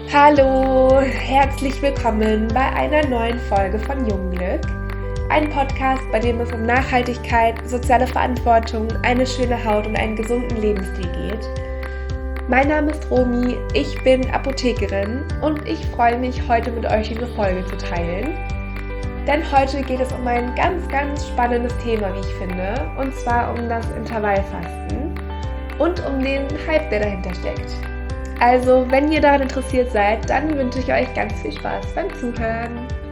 Hallo, herzlich willkommen bei einer neuen Folge von Jungglück. Ein Podcast, bei dem es um Nachhaltigkeit, soziale Verantwortung, eine schöne Haut und einen gesunden Lebensstil geht. Mein Name ist Romy, ich bin Apothekerin und ich freue mich, heute mit euch diese Folge zu teilen. Denn heute geht es um ein ganz spannendes Thema, wie ich finde, und zwar um das Intervallfasten und um den Hype, der dahinter steckt. Also, wenn ihr daran interessiert seid, dann wünsche ich euch ganz viel Spaß beim Zuhören.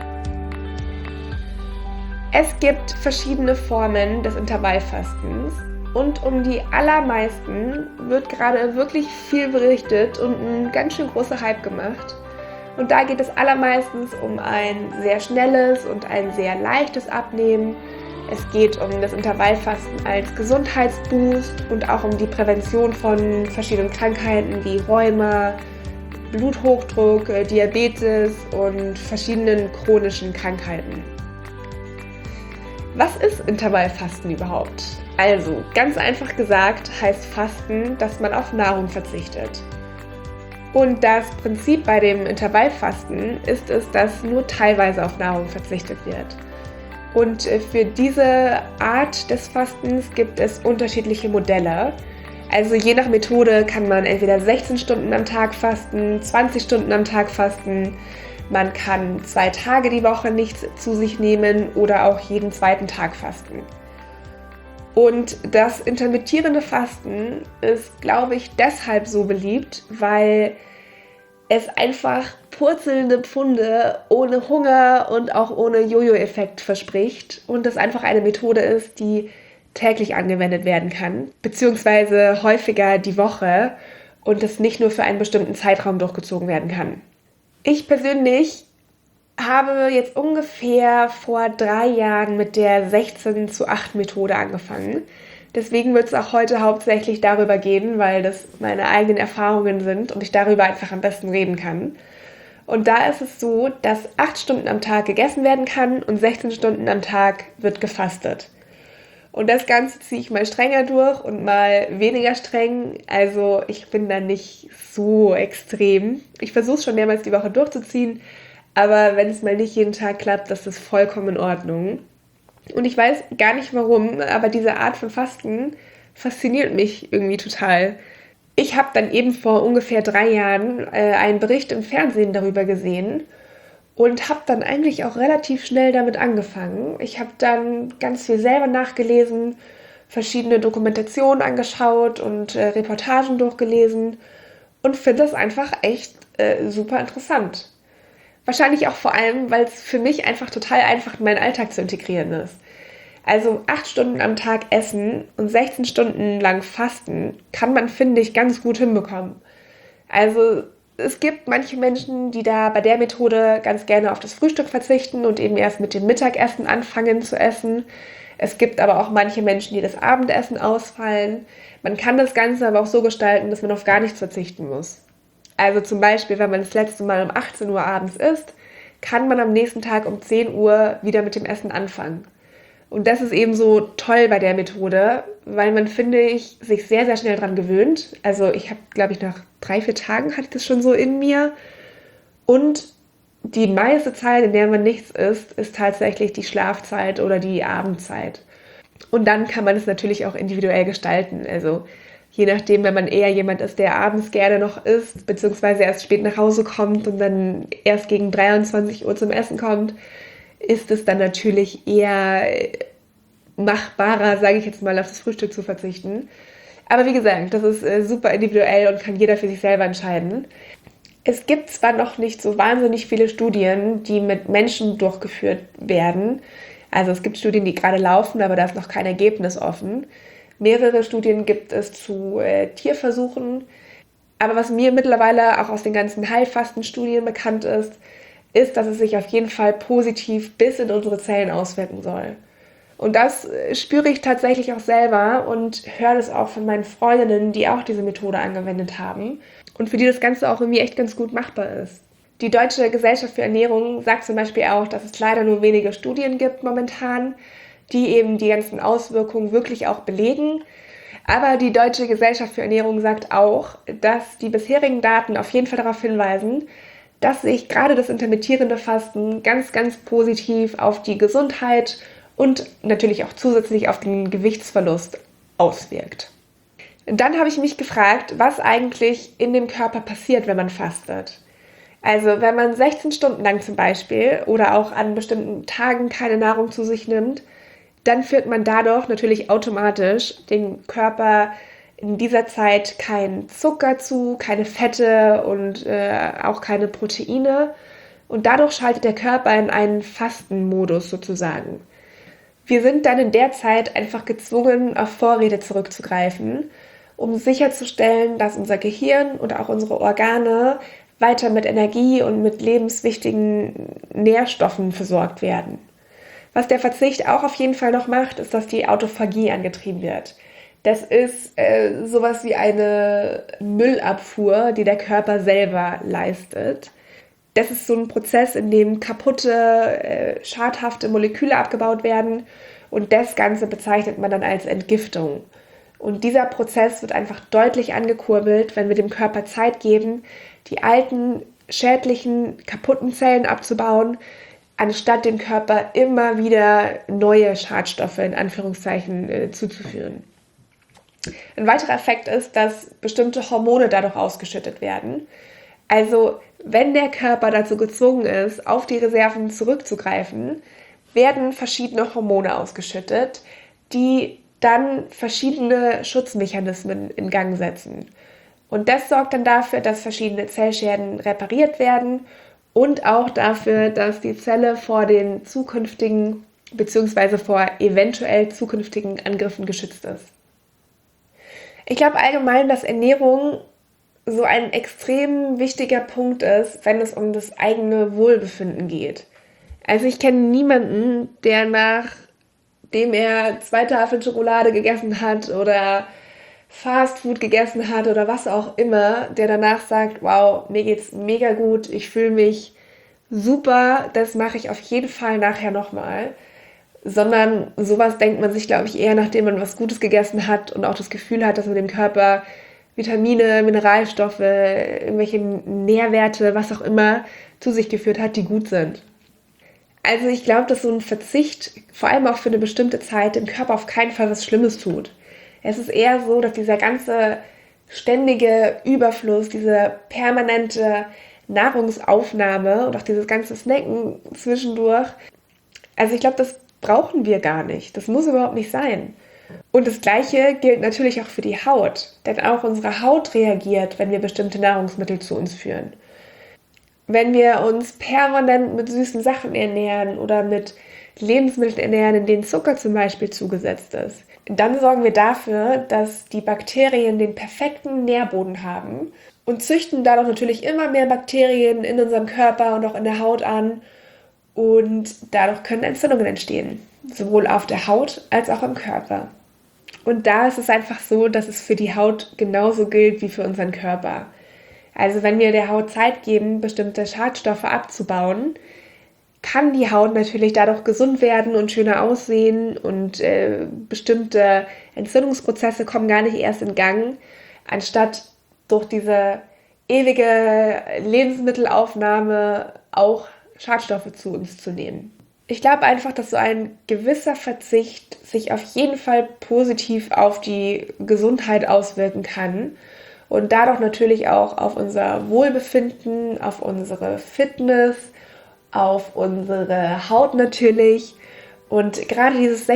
Es gibt verschiedene Formen des Intervallfastens und um die allermeisten wird gerade wirklich viel berichtet und ein ganz schön großer Hype gemacht. Und da geht es allermeistens um ein sehr schnelles und ein sehr leichtes Abnehmen. Es geht um das Intervallfasten als Gesundheitsboost und auch um die Prävention von verschiedenen Krankheiten wie Rheuma, Bluthochdruck, Diabetes und verschiedenen chronischen Krankheiten. Was ist Intervallfasten überhaupt? Also, ganz einfach gesagt heißt Fasten, dass man auf Nahrung verzichtet. Und das Prinzip bei dem Intervallfasten ist es, dass nur teilweise auf Nahrung verzichtet wird. Und für diese Art des Fastens gibt es unterschiedliche Modelle. Also je nach Methode kann man entweder 16 Stunden am Tag fasten, 20 Stunden am Tag fasten, man kann 2 Tage die Woche nichts zu sich nehmen oder auch jeden zweiten Tag fasten. Und das intermittierende Fasten ist, glaube ich, deshalb so beliebt, weil es einfach purzelnde Pfunde ohne Hunger und auch ohne Jojo-Effekt verspricht und es einfach eine Methode ist, die täglich angewendet werden kann, beziehungsweise häufiger die Woche und es nicht nur für einen bestimmten Zeitraum durchgezogen werden kann. Ich persönlich habe jetzt ungefähr vor 3 Jahren mit der 16:8 Methode angefangen. Deswegen wird es auch heute hauptsächlich darüber gehen, weil das meine eigenen Erfahrungen sind und ich darüber einfach am besten reden kann. Und da ist es so, dass 8 Stunden am Tag gegessen werden kann und 16 Stunden am Tag wird gefastet. Und das Ganze ziehe ich mal strenger durch und mal weniger streng. Also ich bin da nicht so extrem. Ich versuche es schon mehrmals die Woche durchzuziehen, aber wenn es mal nicht jeden Tag klappt, das ist vollkommen in Ordnung. Und ich weiß gar nicht warum, aber diese Art von Fasten fasziniert mich irgendwie total. Ich habe dann eben vor ungefähr 3 Jahren einen Bericht im Fernsehen darüber gesehen und habe dann eigentlich auch relativ schnell damit angefangen. Ich habe dann ganz viel selber nachgelesen, verschiedene Dokumentationen angeschaut und Reportagen durchgelesen und finde das einfach echt super interessant. Wahrscheinlich auch vor allem, weil es für mich einfach total einfach in meinen Alltag zu integrieren ist. Also 8 Stunden am Tag essen und 16 Stunden lang fasten kann man, finde ich, ganz gut hinbekommen. Also es gibt manche Menschen, die da bei der Methode ganz gerne auf das Frühstück verzichten und eben erst mit dem Mittagessen anfangen zu essen. Es gibt aber auch manche Menschen, die das Abendessen ausfallen. Man kann das Ganze aber auch so gestalten, dass man auf gar nichts verzichten muss. Also zum Beispiel, wenn man das letzte Mal um 18 Uhr abends isst, kann man am nächsten Tag um 10 Uhr wieder mit dem Essen anfangen. Und das ist eben so toll bei der Methode, weil man, finde ich, sich sehr schnell dran gewöhnt. Also ich habe, glaube ich, nach 3-4 Tagen hatte ich das schon so in mir. Und die meiste Zeit, in der man nichts isst, ist tatsächlich die Schlafzeit oder die Abendzeit. Und dann kann man es natürlich auch individuell gestalten. Also je nachdem, wenn man eher jemand ist, der abends gerne noch isst, beziehungsweise erst spät nach Hause kommt und dann erst gegen 23 Uhr zum Essen kommt, ist es dann natürlich eher machbarer, sage ich jetzt mal, auf das Frühstück zu verzichten. Aber wie gesagt, das ist super individuell und kann jeder für sich selber entscheiden. Es gibt zwar noch nicht so wahnsinnig viele Studien, die mit Menschen durchgeführt werden. Also es gibt Studien, die gerade laufen, aber da ist noch kein Ergebnis offen. Mehrere Studien gibt es zu Tierversuchen. Aber was mir mittlerweile auch aus den ganzen Heilfastenstudien bekannt ist, dass es sich auf jeden Fall positiv bis in unsere Zellen auswirken soll. Und das spüre ich tatsächlich auch selber und höre das auch von meinen Freundinnen, die auch diese Methode angewendet haben und für die das Ganze auch irgendwie echt ganz gut machbar ist. Die Deutsche Gesellschaft für Ernährung sagt zum Beispiel auch, dass es leider nur wenige Studien gibt momentan, die eben die ganzen Auswirkungen wirklich auch belegen. Aber die Deutsche Gesellschaft für Ernährung sagt auch, dass die bisherigen Daten auf jeden Fall darauf hinweisen, dass sich gerade das intermittierende Fasten ganz, ganz positiv auf die Gesundheit und natürlich auch zusätzlich auf den Gewichtsverlust auswirkt. Dann habe ich mich gefragt, was eigentlich in dem Körper passiert, wenn man fastet. Also wenn man 16 Stunden lang zum Beispiel oder auch an bestimmten Tagen keine Nahrung zu sich nimmt, dann führt man dadurch natürlich automatisch dem Körper in dieser Zeit keinen Zucker zu, keine Fette und auch keine Proteine. Und dadurch schaltet der Körper in einen Fastenmodus sozusagen. Wir sind dann in der Zeit einfach gezwungen, auf Vorräte zurückzugreifen, um sicherzustellen, dass unser Gehirn und auch unsere Organe weiter mit Energie und mit lebenswichtigen Nährstoffen versorgt werden. Was der Verzicht auch auf jeden Fall noch macht, ist, dass die Autophagie angetrieben wird. Das ist sowas wie eine Müllabfuhr, die der Körper selber leistet. Das ist so ein Prozess, in dem kaputte, schadhafte Moleküle abgebaut werden und das Ganze bezeichnet man dann als Entgiftung. Und dieser Prozess wird einfach deutlich angekurbelt, wenn wir dem Körper Zeit geben, die alten, schädlichen, kaputten Zellen abzubauen, anstatt dem Körper immer wieder neue Schadstoffe in Anführungszeichen zuzuführen. Ein weiterer Effekt ist, dass bestimmte Hormone dadurch ausgeschüttet werden. Also wenn der Körper dazu gezwungen ist, auf die Reserven zurückzugreifen, werden verschiedene Hormone ausgeschüttet, die dann verschiedene Schutzmechanismen in Gang setzen. Und das sorgt dann dafür, dass verschiedene Zellschäden repariert werden und auch dafür, dass die Zelle vor den zukünftigen bzw. vor eventuell zukünftigen Angriffen geschützt ist. Ich glaube allgemein, dass Ernährung so ein extrem wichtiger Punkt ist, wenn es um das eigene Wohlbefinden geht. Also ich kenne niemanden, der nachdem er 2 Tafeln Schokolade gegessen hat oder Fastfood gegessen hat oder was auch immer, der danach sagt, wow, mir geht's mega gut, ich fühle mich super, das mache ich auf jeden Fall nachher nochmal. Sondern sowas denkt man sich, glaube ich, eher, nachdem man was Gutes gegessen hat und auch das Gefühl hat, dass man dem Körper Vitamine, Mineralstoffe, irgendwelche Nährwerte, was auch immer, zu sich geführt hat, die gut sind. Also ich glaube, dass so ein Verzicht, vor allem auch für eine bestimmte Zeit, dem Körper auf keinen Fall was Schlimmes tut. Es ist eher so, dass dieser ganze ständige Überfluss, diese permanente Nahrungsaufnahme und auch dieses ganze Snacken zwischendurch, also ich glaube, das brauchen wir gar nicht. Das muss überhaupt nicht sein. Und das Gleiche gilt natürlich auch für die Haut, denn auch unsere Haut reagiert, wenn wir bestimmte Nahrungsmittel zu uns führen. Wenn wir uns permanent mit süßen Sachen ernähren oder mit Lebensmitteln ernähren, in denen Zucker zum Beispiel zugesetzt ist, dann sorgen wir dafür, dass die Bakterien den perfekten Nährboden haben und züchten dadurch natürlich immer mehr Bakterien in unserem Körper und auch in der Haut an. Und dadurch können Entzündungen entstehen, sowohl auf der Haut als auch im Körper. Und da ist es einfach so, dass es für die Haut genauso gilt wie für unseren Körper. Also wenn wir der Haut Zeit geben, bestimmte Schadstoffe abzubauen, kann die Haut natürlich dadurch gesund werden und schöner aussehen und bestimmte Entzündungsprozesse kommen gar nicht erst in Gang, anstatt durch diese ewige Lebensmittelaufnahme auch Schadstoffe zu uns zu nehmen. Ich glaube einfach, dass so ein gewisser Verzicht sich auf jeden Fall positiv auf die Gesundheit auswirken kann und dadurch natürlich auch auf unser Wohlbefinden, auf unsere Fitness, auf unsere Haut natürlich. Und gerade dieses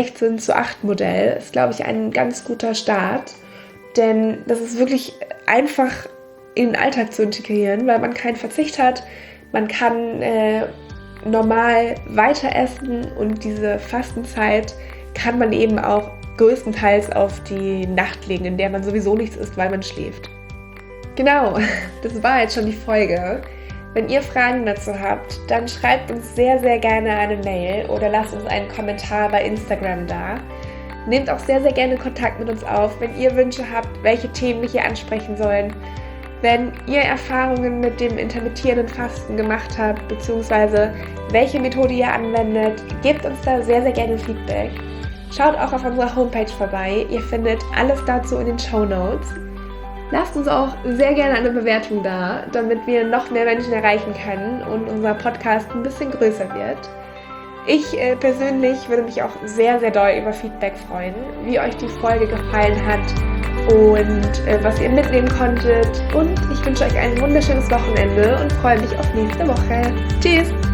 16:8 ist, glaube ich, ein ganz guter Start, denn das ist wirklich einfach in den Alltag zu integrieren, weil man keinen Verzicht hat. Man kann normal weiter essen und diese Fastenzeit kann man eben auch größtenteils auf die Nacht legen, in der man sowieso nichts isst, weil man schläft. Genau, das war jetzt schon die Folge. Wenn ihr Fragen dazu habt, dann schreibt uns sehr, sehr gerne eine Mail oder lasst uns einen Kommentar bei Instagram da. Nehmt auch sehr, sehr gerne Kontakt mit uns auf, wenn ihr Wünsche habt, welche Themen wir hier ansprechen sollen. Wenn ihr Erfahrungen mit dem intermittierenden Fasten gemacht habt, beziehungsweise welche Methode ihr anwendet, gebt uns da sehr, sehr gerne Feedback. Schaut auch auf unserer Homepage vorbei. Ihr findet alles dazu in den Shownotes. Lasst uns auch sehr gerne eine Bewertung da, damit wir noch mehr Menschen erreichen können und unser Podcast ein bisschen größer wird. Ich persönlich würde mich auch sehr, sehr doll über Feedback freuen, wie euch die Folge gefallen hat und was ihr mitnehmen konntet. Und ich wünsche euch ein wunderschönes Wochenende und freue mich auf nächste Woche. Tschüss!